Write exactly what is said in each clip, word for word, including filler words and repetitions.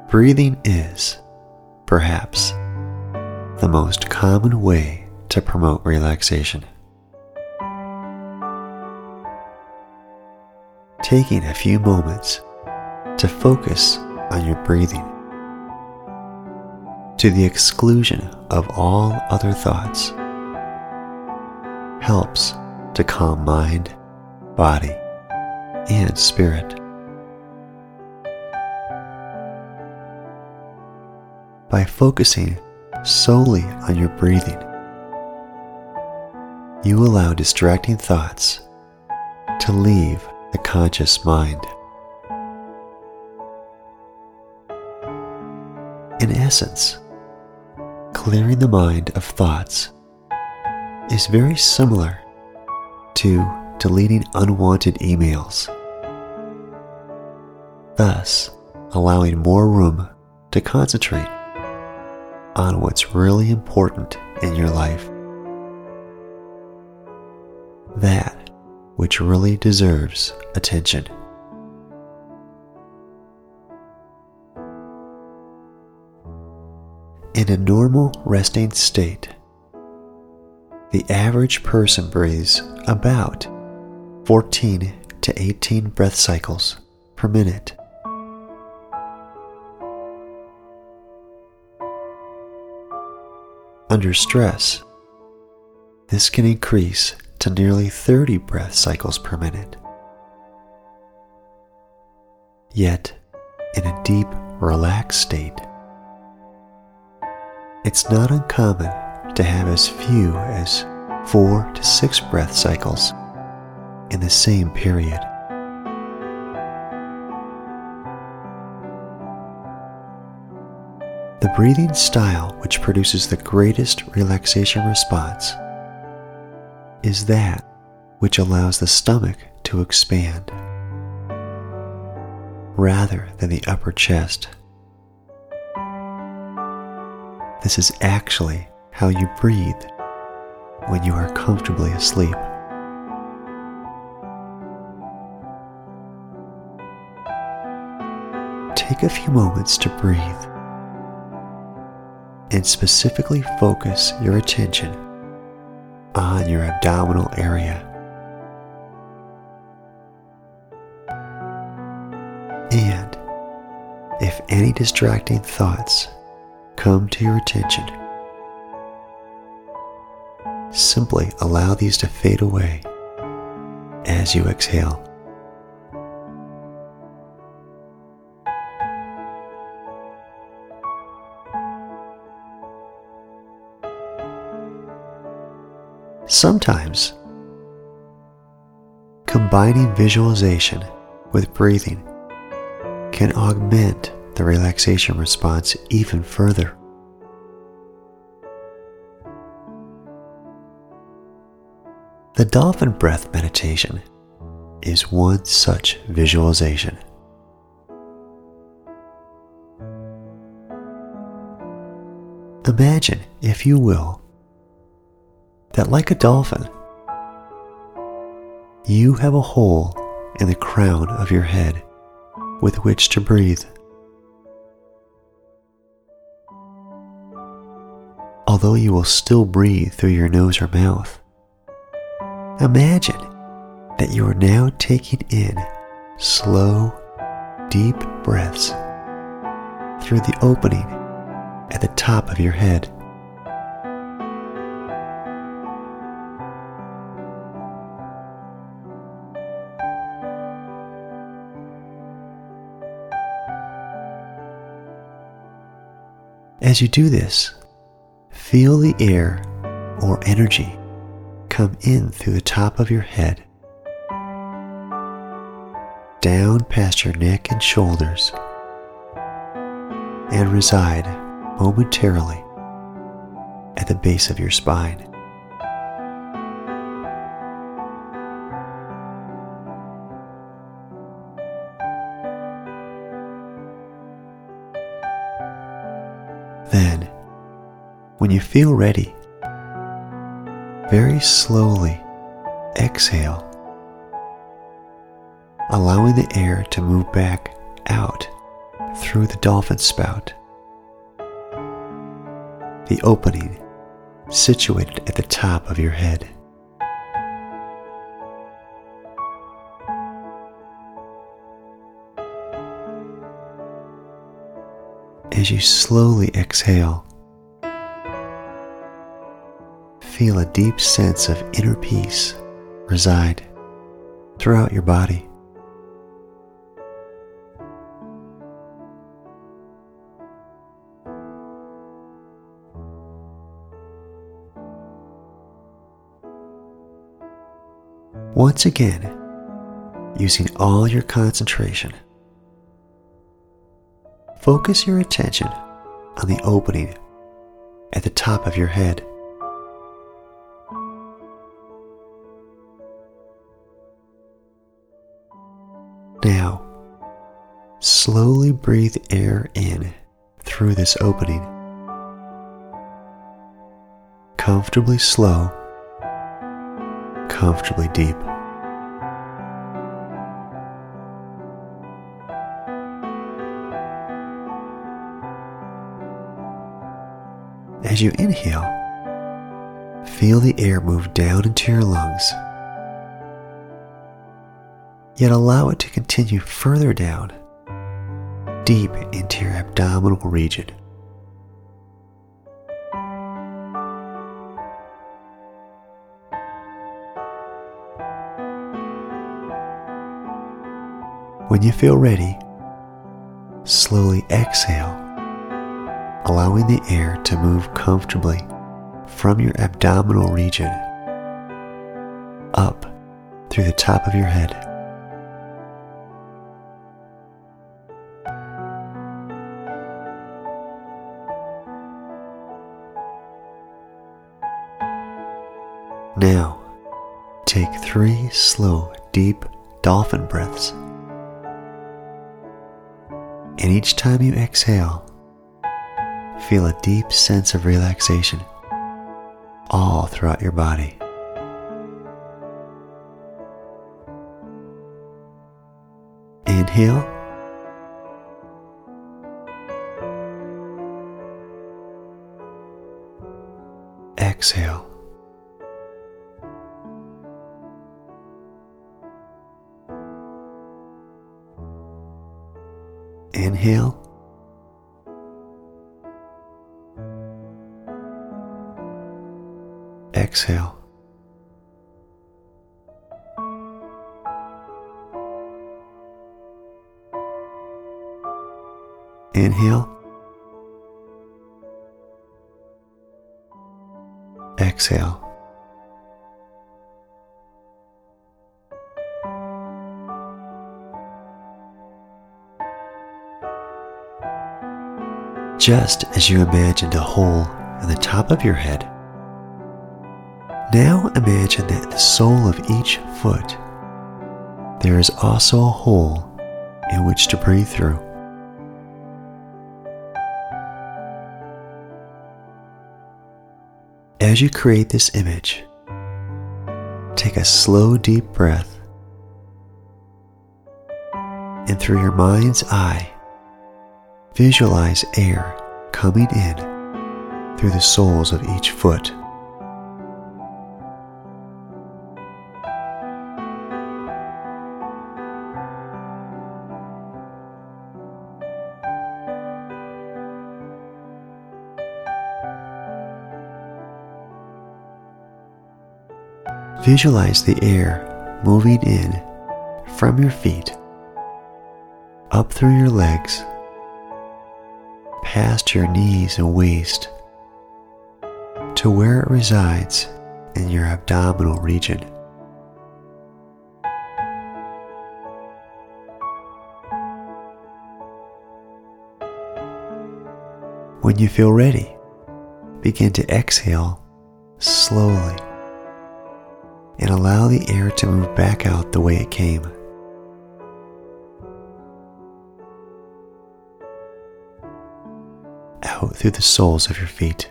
Breathing is, perhaps, the most common way to promote relaxation. Taking a few moments to focus on your breathing, to the exclusion of all other thoughts, helps to calm mind, body, and spirit. By focusing solely on your breathing, you allow distracting thoughts to leave the conscious mind. In essence, clearing the mind of thoughts is very similar to deleting unwanted emails, thus allowing more room to concentrate on what's really important in your life, that which really deserves attention. In a normal resting state, the average person breathes about fourteen to eighteen breath cycles per minute. Under stress, this can increase to nearly thirty breath cycles per minute. Yet, in a deep, relaxed state, it's not uncommon to have as few as four to six breath cycles in the same period. The breathing style which produces the greatest relaxation response is that which allows the stomach to expand, rather than the upper chest. This is actually how you breathe when you are comfortably asleep. Take a few moments to breathe and specifically focus your attention on your abdominal area. And if any distracting thoughts come to your attention, simply allow these to fade away as you exhale. Sometimes, combining visualization with breathing can augment the relaxation response even further. The dolphin breath meditation is one such visualization. Imagine, if you will, that like a dolphin, you have a hole in the crown of your head with which to breathe. Although you will still breathe through your nose or mouth, imagine that you are now taking in slow, deep breaths through the opening at the top of your head. As you do this, feel the air or energy come in through the top of your head, down past your neck and shoulders, and reside momentarily at the base of your spine. Then, when you feel ready, very slowly exhale, allowing the air to move back out through through the dolphin spout, the opening situated at the top of your head. As you slowly exhale, feel a deep sense of inner peace reside throughout your body. Once again, using all your concentration, focus your attention on the opening at the top of your head. Now, slowly breathe air in through this opening. Comfortably slow, comfortably deep. As you inhale, feel the air move down into your lungs, yet allow it to continue further down, deep into your abdominal region. When you feel ready, slowly exhale, allowing the air to move comfortably from your abdominal region up through the top of your head. Now, take three slow, deep dolphin breaths. And each time you exhale, feel a deep sense of relaxation all throughout your body. Inhale. Exhale. Inhale. Exhale. Inhale. Exhale. Just as you imagined a hole in the top of your head, now imagine that at the sole of each foot, there is also a hole in which to breathe through. As you create this image, take a slow, deep breath, and through your mind's eye, visualize air coming in through the soles of each foot. Visualize the air moving in from your feet, up through your legs, past your knees and waist, to where it resides in your abdominal region. When you feel ready, begin to exhale slowly and allow the air to move back out the way it came. Out through the soles of your feet.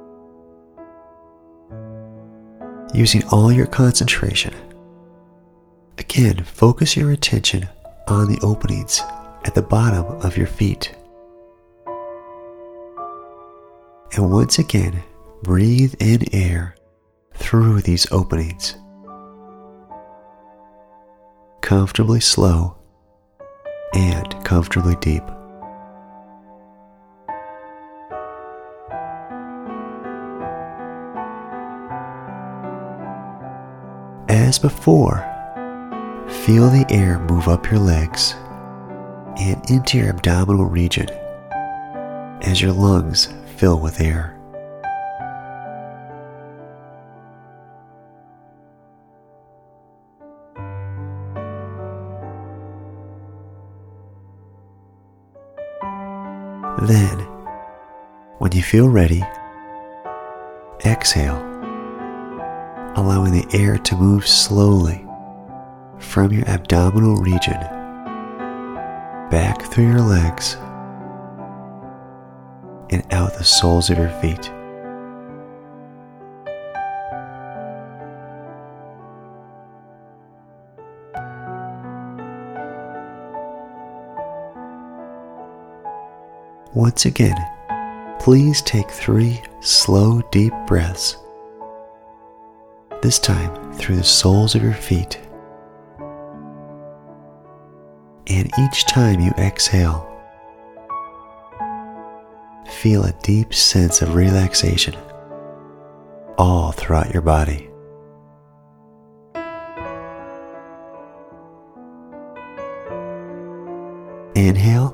Using all your concentration, again, focus your attention on the openings at the bottom of your feet. And once again, breathe in air through these openings. Comfortably slow and comfortably deep. As before, feel the air move up your legs and into your abdominal region as your lungs fill with air. Then, when you feel ready, exhale, allowing the air to move slowly from your abdominal region back through your legs and out the soles of your feet. Once again, please take three slow, deep breaths, this time through the soles of your feet. And each time you exhale, feel a deep sense of relaxation all throughout your body. Inhale.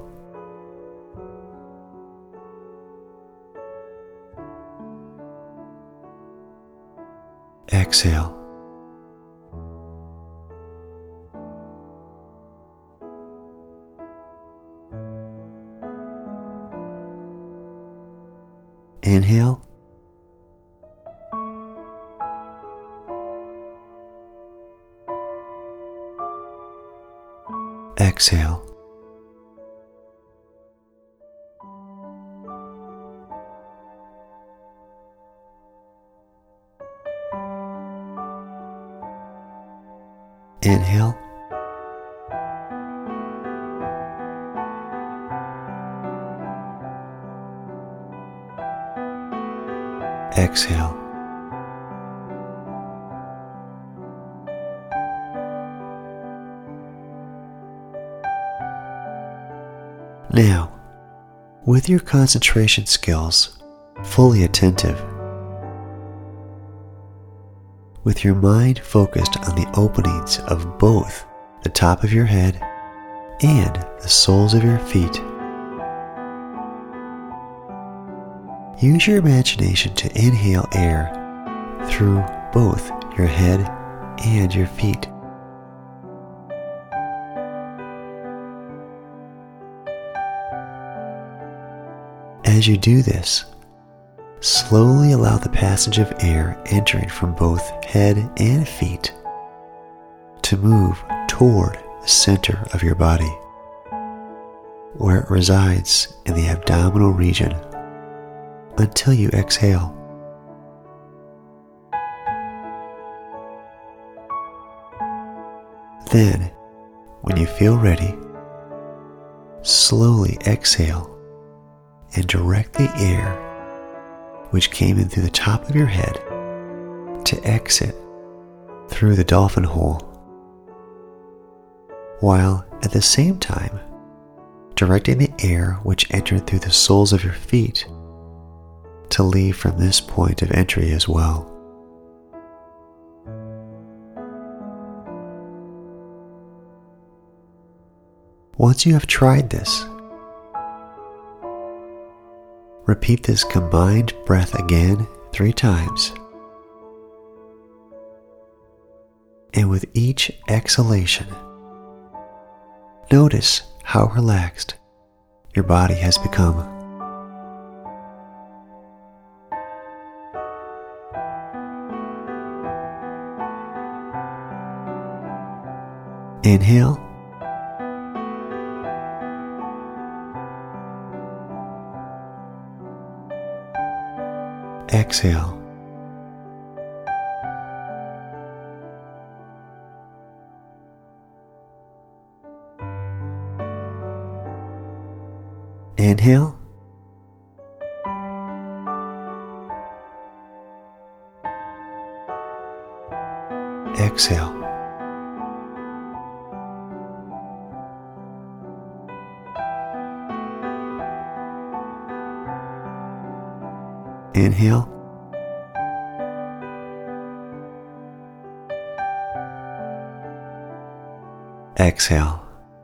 Exhale. Inhale. Exhale. Inhale. Exhale. Now, with your concentration skills fully attentive, with your mind focused on the openings of both the top of your head and the soles of your feet, use your imagination to inhale air through both your head and your feet. As you do this, slowly allow the passage of air entering from both head and feet to move toward the center of your body, where it resides in the abdominal region until you exhale. Then, when you feel ready, slowly exhale and direct the air which came in through the top of your head to exit through the dolphin hole, while at the same time directing the air which entered through the soles of your feet to leave from this point of entry as well. Once you have tried this, repeat this combined breath again three times. And with each exhalation, notice how relaxed your body has become. Inhale. Exhale. Inhale. Exhale. Inhale. Exhale.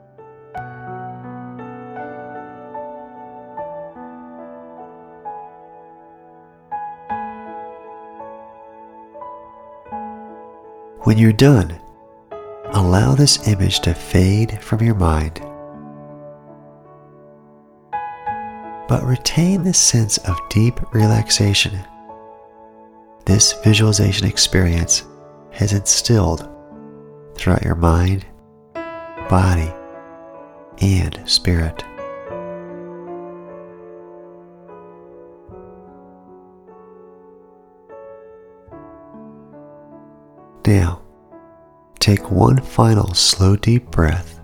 When you're done, allow this image to fade from your mind, but retain this sense of deep relaxation this visualization experience has instilled throughout your mind, body, and spirit. Now, take one final slow deep breath,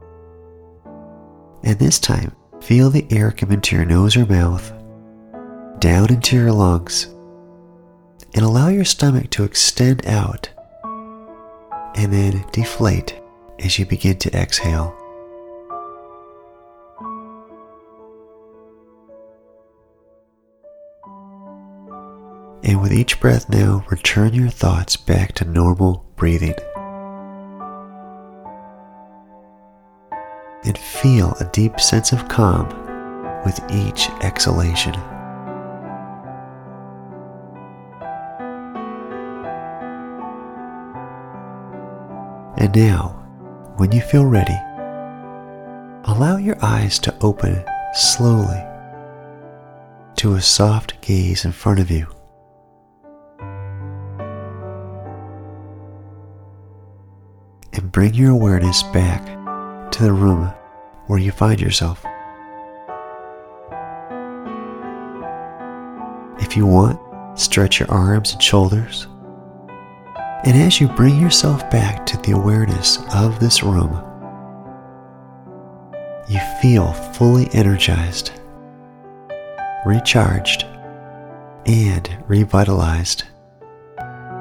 and this time feel the air come into your nose or mouth, down into your lungs, and allow your stomach to extend out and then deflate as you begin to exhale. And with each breath now, return your thoughts back to normal breathing. And feel a deep sense of calm with each exhalation. And now, when you feel ready, allow your eyes to open slowly to a soft gaze in front of you. And bring your awareness back to the room where you find yourself. If you want, stretch your arms and shoulders. And as you bring yourself back to the awareness of this room, you feel fully energized, recharged, and revitalized,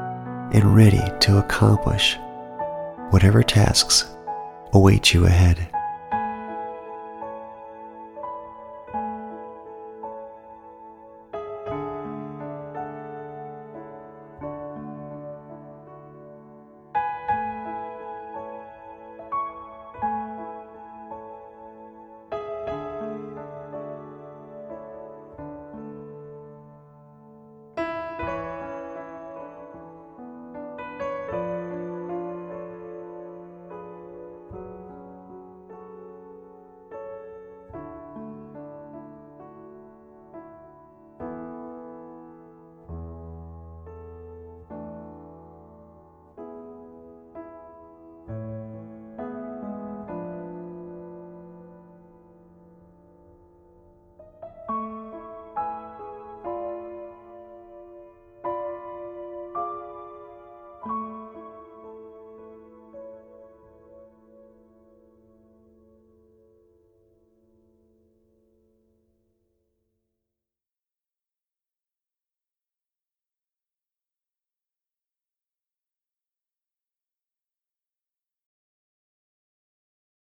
and ready to accomplish whatever tasks await you ahead.